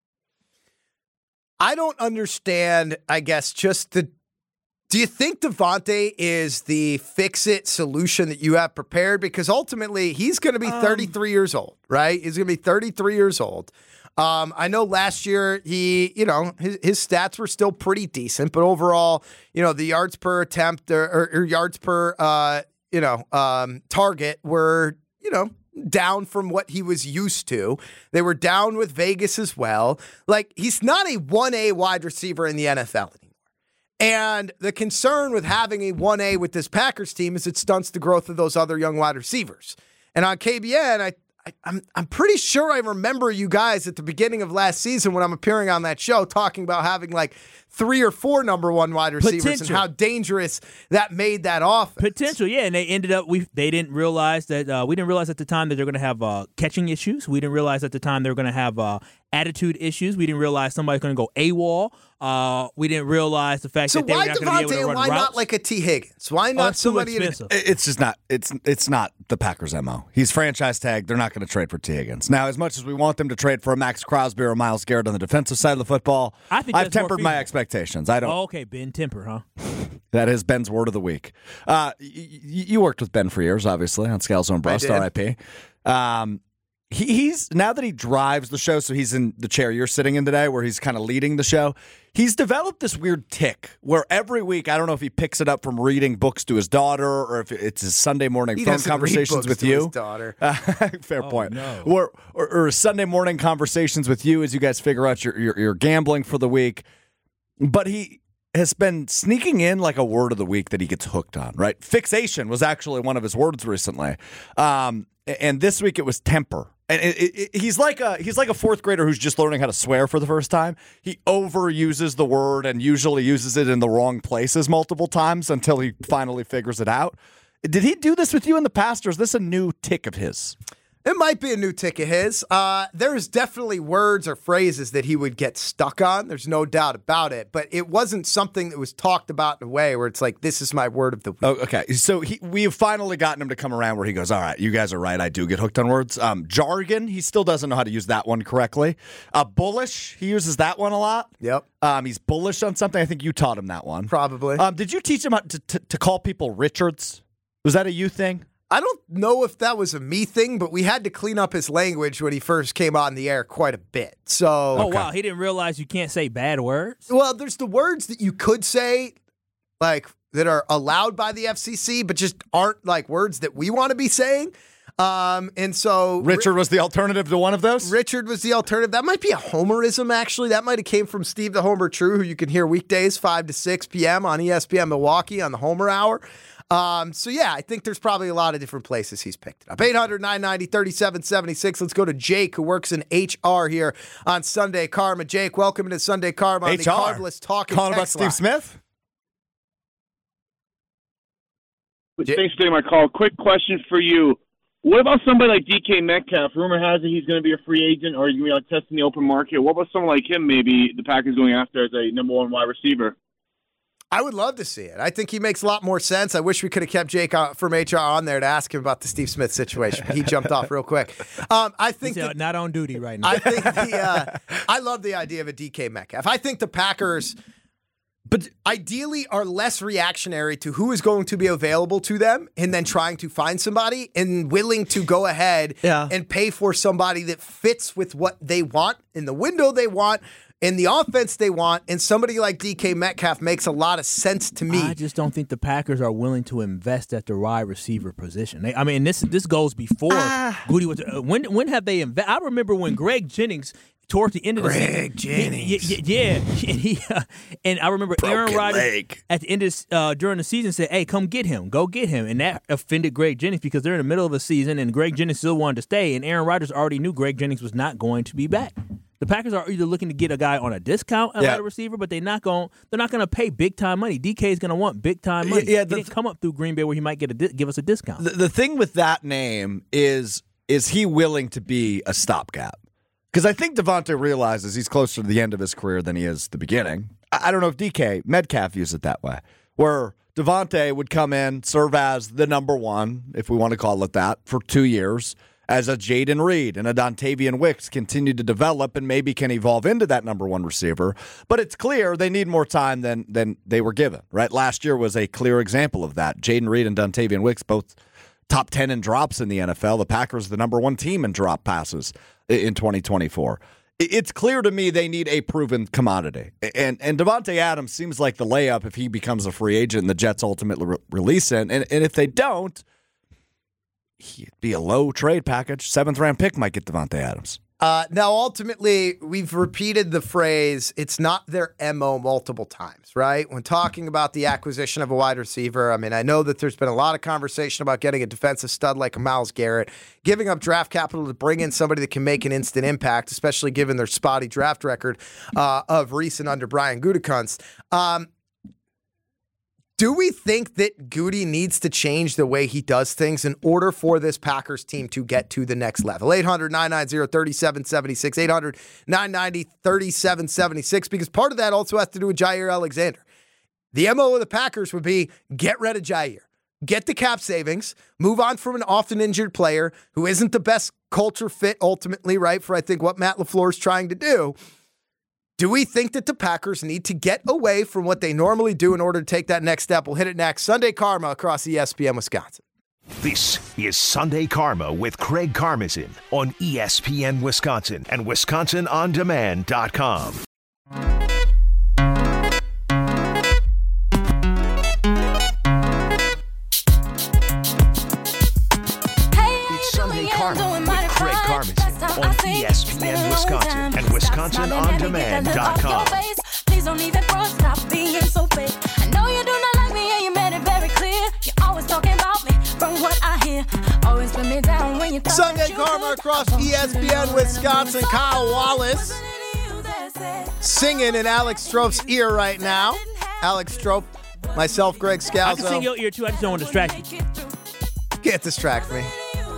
I don't understand, I guess, do you think Davante is the fix-it solution that you have prepared? Because ultimately, he's going to be 33 years old, right? He's going to be 33 years old. I know last year his stats were still pretty decent, but overall, the yards per attempt or yards per target were, down from what he was used to. They were down with Vegas as well. Like, he's not a 1A wide receiver in the NFL anymore. And the concern with having a 1A with this Packers team is it stunts the growth of those other young wide receivers. And on KBN, I'm pretty sure I remember you guys at the beginning of last season when I'm appearing on that show talking about having like 3 or 4 number 1 wide receivers and how dangerous that made that offense. Potential, yeah. And they ended up, they didn't realize that, we didn't realize at the time that they're going to have catching issues. We didn't realize at the time they were going to have attitude issues. We didn't realize somebody's going to go AWOL. We didn't realize the fact that they were not going to be able to run routes. Why not like a T. Higgins? Why not somebody? It's just not. It's not the Packers' MO. He's franchise tag. They're not going to trade for T. Higgins. Now, as much as we want them to trade for a Max Crosby or a Myles Garrett on the defensive side of the football, I've tempered my expectations. I don't. Oh, okay, Ben, temper, huh? That is Ben's word of the week. You worked with Ben for years, obviously, on Scales Zone Brust, RIP. He's now that he drives the show, so he's in the chair you're sitting in today, where he's kind of leading the show. He's developed this weird tick where every week, I don't know if he picks it up from reading books to his daughter or if it's his Sunday morning phone conversations with you. His daughter. Fair point. No. Or Sunday morning conversations with you as you guys figure out your gambling for the week. But he has been sneaking in like a word of the week that he gets hooked on, right? Fixation was actually one of his words recently. And this week it was temper. And he's like a fourth grader who's just learning how to swear for the first time. He overuses the word and usually uses it in the wrong places multiple times until he finally figures it out. Did he do this with you in the past, or is this a new tick of his? It might be a new tick of his. There's definitely words or phrases that he would get stuck on. There's no doubt about it. But it wasn't something that was talked about in a way where it's like, this is my word of the week. Oh, okay. So we've finally gotten him to come around where he goes, all right, you guys are right. I do get hooked on words. Jargon, he still doesn't know how to use that one correctly. Bullish, he uses that one a lot. Yep. He's bullish on something. I think you taught him that one. Probably. Did you teach him how to call people Richards? Was that a you thing? I don't know if that was a me thing, but we had to clean up his language when he first came on the air quite a bit. So, wow, he didn't realize you can't say bad words? Well, there's the words that you could say, like, that are allowed by the FCC, but just aren't, like, words that we want to be saying. And so Richard was the alternative to one of those? Richard was the alternative. That might be a homerism, actually. That might have came from Steve the Homer True, who you can hear weekdays 5 to 6 p.m. on ESPN Milwaukee on the Homer Hour. So, yeah, I think there's probably a lot of different places he's picked it up. 800-990-3776. Let's go to Jake, who works in HR here on Sunday Karma. Jake, welcome to Sunday Karma on the Cardless Talking Calling about Steve Smith? Thanks for taking my call. Quick question for you. What about somebody like DK Metcalf? Rumor has it he's going to be a free agent or you're testing the open market. What about someone like him maybe the Packers going after as a number 1 wide receiver? I would love to see it. I think he makes a lot more sense. I wish we could have kept Jake from HR on there to ask him about the Steve Smith situation. He jumped off real quick. I think he's not on duty right now. I think I love the idea of a DK Metcalf. I think the Packers, but ideally, are less reactionary to who is going to be available to them and then trying to find somebody and willing to go ahead and pay for somebody that fits with what they want in the window they want. In the offense they want, and somebody like DK Metcalf makes a lot of sense to me. I just don't think the Packers are willing to invest at the wide receiver position. This goes before Goody was. When have they invested? I remember when Greg Jennings towards the end of the season. Greg Jennings. And I remember Aaron Rodgers at the end during the season said, hey, come get him. Go get him. And that offended Greg Jennings because they're in the middle of a season and Greg Jennings still wanted to stay, and Aaron Rodgers already knew Greg Jennings was not going to be back. The Packers are either looking to get a guy on a discount at wide receiver, but they're not going to pay big time money. DK is going to want big time money. He didn't come up through Green Bay where he might give us a discount. The thing with that name is he willing to be a stopgap? Because I think Devontae realizes he's closer to the end of his career than he is the beginning. I don't know if DK Metcalf views it that way, where Devontae would come in, serve as the number 1, if we want to call it that, for 2 years. As a Jaden Reed and a Dontavian Wicks continue to develop and maybe can evolve into that number 1 receiver. But it's clear they need more time than they were given, right? Last year was a clear example of that. Jaden Reed and Dontavian Wicks both top 10 in drops in the NFL. The Packers the number 1 team in drop passes in 2024. It's clear to me they need a proven commodity. And Devontae Adams seems like the layup if he becomes a free agent and the Jets ultimately release him. And if they don't, he'd be a low trade package. 7th round pick might get Devontae Adams. Now, ultimately, we've repeated the phrase, it's not their MO multiple times, right? When talking about the acquisition of a wide receiver, I mean, I know that there's been a lot of conversation about getting a defensive stud like a Myles Garrett, giving up draft capital to bring in somebody that can make an instant impact, especially given their spotty draft record of recent under Brian Gutekunst. Do we think that Goody needs to change the way he does things in order for this Packers team to get to the next level? 800-990-3776, 800-990-3776, because part of that also has to do with Jair Alexander. The MO of the Packers would be get rid of Jair. Get the cap savings, move on from an often injured player who isn't the best culture fit ultimately, right, for I think what Matt LaFleur is trying to do. Do we think that the Packers need to get away from what they normally do in order to take that next step? We'll hit it next. Sunday Karma across ESPN Wisconsin. This is Sunday Karma with Craig Karmazin on ESPN Wisconsin and WisconsinOnDemand.com. It's Sunday Karma with Craig Karmazin on ESPN Wisconsin and WisconsinOnDemand.com. Please don't even stop being so fake. I know you do not like me and you made it very clear. You're always talking about me from what I hear. Always put me down when you thought Sunday Karma across ESPN Wisconsin. Kyle Wallace singing in Alex Strouf's ear right now. Alex Strouf, myself, Greg Scalzo. I can sing your ear too. I just don't want to distract you. Can't distract me.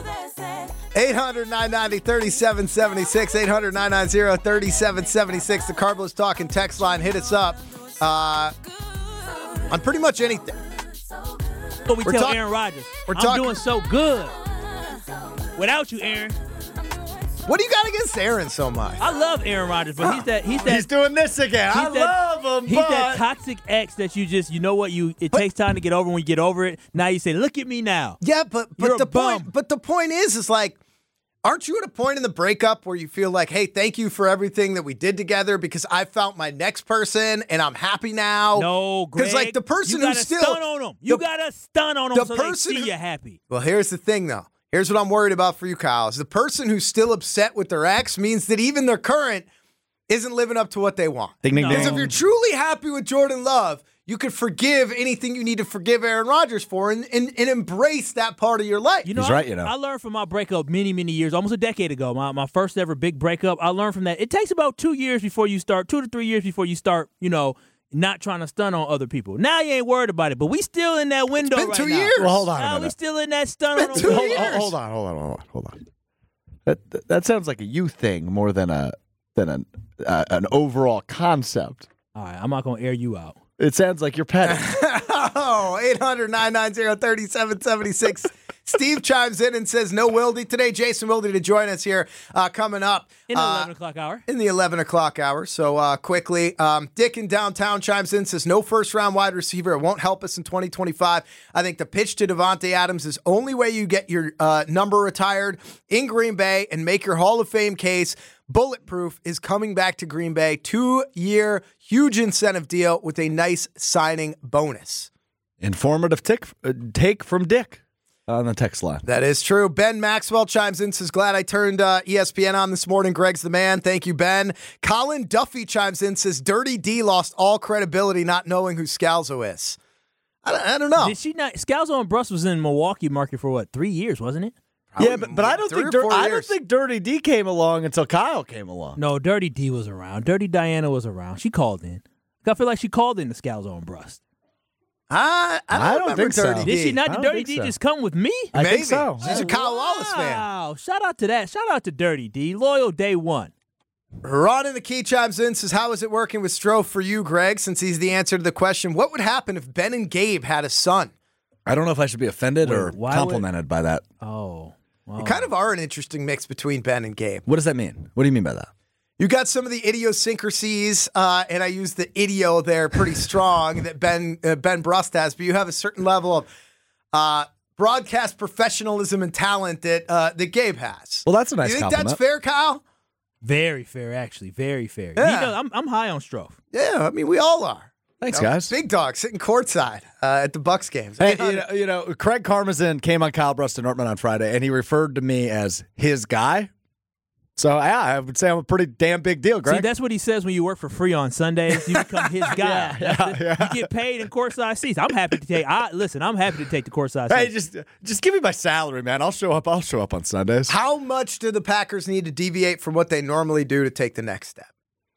800-990-3776, 800-990-3776. The Carbos Talking text line. Hit us up on pretty much anything. But we tell Aaron Rodgers, I'm doing so good without you, Aaron. What do you got against Aaron so much? I love Aaron Rodgers, but he's doing this again. I love him. He's that toxic ex that you know what, it takes time to get over. When you get over it, now you say, look at me now. Yeah, but the point is like, aren't you at a point in the breakup where you feel like, hey, thank you for everything that we did together because I found my next person and I'm happy now? No, Greg. Because like the person who's still stun on him. You got to stun on him so they see you're happy. Well, here's the thing though. Here's what I'm worried about for you, Kyle. Is the person who's still upset with their ex means that even their current isn't living up to what they want. Ding, ding, ding. Because if you're truly happy with Jordan Love, you could forgive anything you need to forgive Aaron Rodgers for and embrace that part of your life. He's right, I learned from my breakup many, many years, almost a decade ago, my first ever big breakup. I learned from that. It takes about 2 years before you start, 2 to 3 years before you start, not trying to stun on other people. Now you ain't worried about it, but we still in that window right now. It's been 2 years. Well, hold on a minute. We still in that stun on 2 years. Hold on. That sounds like a you thing more than an overall concept. All right, I'm not going to air you out. It sounds like you're petty. 800-990-3776. Steve chimes in and says, no Wildy today. Jason Wildy to join us here coming up. In the 11 o'clock hour. In the 11 o'clock hour. So quickly, Dick in downtown chimes in, says, no first-round wide receiver. It won't help us in 2025. I think the pitch to Davante Adams is only way you get your number retired in Green Bay and make your Hall of Fame case. Bulletproof is coming back to Green Bay. 2-year, huge incentive deal with a nice signing bonus. Informative take from Dick on the text line. That is true. Ben Maxwell chimes in, says, glad I turned ESPN on this morning. Greg's the man. Thank you, Ben. Colin Duffy chimes in, says, Dirty D lost all credibility not knowing who Scalzo is. I don't know. Did she not? Scalzo and Bruss was in Milwaukee market for 3 years, wasn't it? Yeah, but I don't think Dirty D came along until Kyle came along. No, Dirty D was around. Dirty Diana was around. She called in. I feel like she called in to Scalzo and Bruss. I don't think so. Did she not? Did Dirty D just come with me? I think so. She's a Kyle Wallace fan. Wow. Shout out to that. Shout out to Dirty D. Loyal day one. Ron in the key chimes in, says, how is it working with Strouf for you, Greg, since he's the answer to the question, what would happen if Ben and Gabe had a son? I don't know if I should be offended or complimented by that. Oh. Wow. You kind of are an interesting mix between Ben and Gabe. What does that mean? What do you mean by that? You got some of the idiosyncrasies, and I use the idio there pretty strong that Ben Brust has, but you have a certain level of broadcast professionalism and talent that Gabe has. Well, that's a nice compliment. You think that's fair, Kyle? Very fair, actually. Very fair. Yeah. I'm high on Strouf. Yeah, I mean, we all are. Thanks, guys. Big dog sitting courtside at the Bucks games. Hey, Craig Karmazin came on Kyle Brust and Nortman on Friday, and he referred to me as his guy. So, yeah, I would say I'm a pretty damn big deal, Greg. See, that's what he says when you work for free on Sundays. You become his guy. Yeah. You get paid in courtside seats. I'm happy to take. I'm happy to take the courtside seats. Hey, just give me my salary, man. I'll show up on Sundays. How much do the Packers need to deviate from what they normally do to take the next step?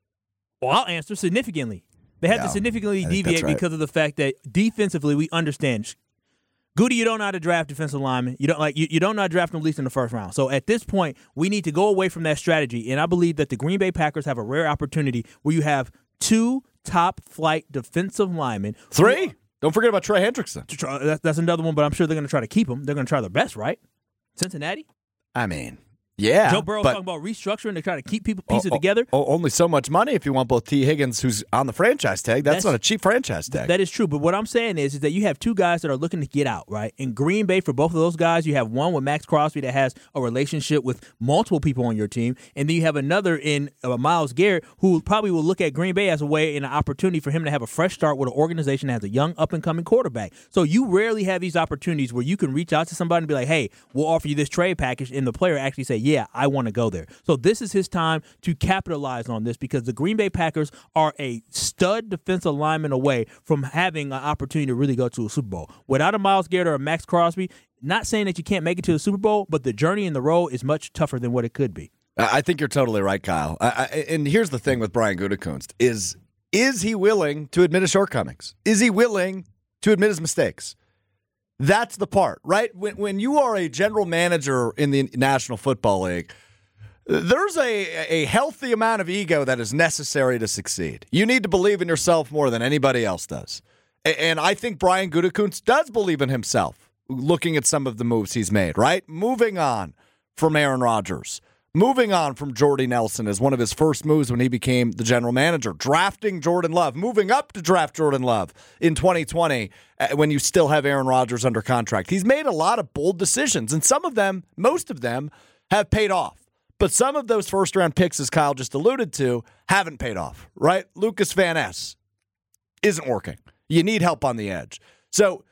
Well, I'll answer significantly. They have to significantly deviate because of the fact that defensively we understand. Goody, you don't know how to draft defensive linemen. You don't know how to draft them at least in the first round. So at this point, we need to go away from that strategy. And I believe that the Green Bay Packers have a rare opportunity where you have 2 top-flight defensive linemen. 3. Don't forget about Trey Hendrickson. That's another one, but I'm sure they're going to try to keep him. They're going to try their best, right? Cincinnati? I mean, yeah. Joe Burrow's talking about restructuring to try to keep people pieces together. Only so much money if you want both T. Higgins, who's on the franchise tag. That's not a cheap franchise tag. That is true. But what I'm saying is that you have 2 guys that are looking to get out, right? In Green Bay, for both of those guys, you have one with Max Crosby that has a relationship with multiple people on your team. And then you have another in Myles Garrett who probably will look at Green Bay as a way and an opportunity for him to have a fresh start with an organization that has a young up-and-coming quarterback. So you rarely have these opportunities where you can reach out to somebody and be like, hey, we'll offer you this trade package, and the player actually say, yeah, I want to go there. So this is his time to capitalize on this because the Green Bay Packers are a stud defensive lineman away from having an opportunity to really go to a Super Bowl. Without a Myles Garrett or a Max Crosby, not saying that you can't make it to the Super Bowl, but the journey and the road is much tougher than what it could be. I think you're totally right, Kyle. And here's the thing with Brian Gutekunst is he willing to admit his shortcomings? Is he willing to admit his mistakes? That's the part, right? When you are a general manager in the National Football League, there's a healthy amount of ego that is necessary to succeed. You need to believe in yourself more than anybody else does. And I think Brian Gutekunst does believe in himself, looking at some of the moves he's made, right? Moving on from Aaron Rodgers. Moving on from Jordy Nelson as one of his first moves when he became the general manager. Drafting Jordan Love. Moving up to draft Jordan Love in 2020 when you still have Aaron Rodgers under contract. He's made a lot of bold decisions, and some of them, most of them, have paid off. But some of those first-round picks, as Kyle just alluded to, haven't paid off, right? Lucas Van Ness isn't working. You need help on the edge. So,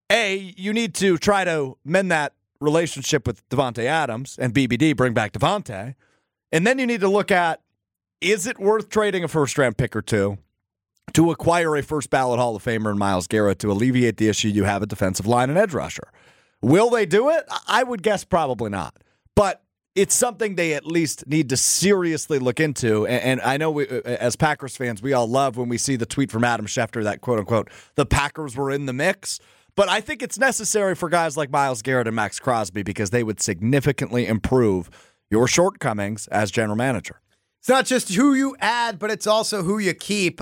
A, you need to try to mend that relationship with Davante Adams and BBD, bring back Davante. And then you need to look at, is it worth trading a first-round pick or 2 to acquire a first-ballot Hall of Famer in Myles Garrett to alleviate the issue you have at defensive line and edge rusher? Will they do it? I would guess probably not. But it's something they at least need to seriously look into. And I know as Packers fans, we all love when we see the tweet from Adam Schefter that, quote-unquote, the Packers were in the mix. But I think it's necessary for guys like Myles Garrett and Max Crosby because they would significantly improve your shortcomings as general manager. It's not just who you add, but it's also who you keep.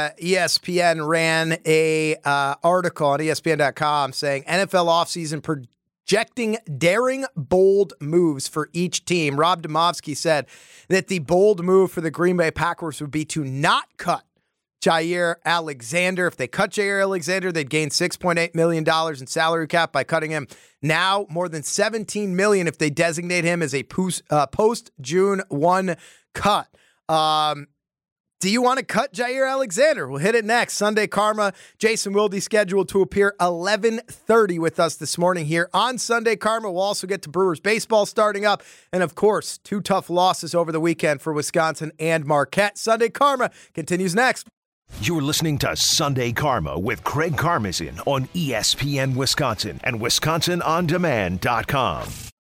ESPN ran a article on ESPN.com saying NFL offseason projecting daring, bold moves for each team. Rob Demovsky said that the bold move for the Green Bay Packers would be to not cut Jaire Alexander. If they cut Jaire Alexander, they'd gain $6.8 million in salary cap by cutting him now, more than $17 million if they designate him as a post-June 1 cut. Do you want to cut Jaire Alexander? We'll hit it next. Sunday Karma. Jason Wilde scheduled to appear 11:30 with us this morning here on Sunday Karma. We'll also get to Brewers baseball starting up. And, of course, 2 tough losses over the weekend for Wisconsin and Marquette. Sunday Karma continues next. You're listening to Sunday Karma with Craig Karmazin on ESPN Wisconsin and WisconsinOnDemand.com.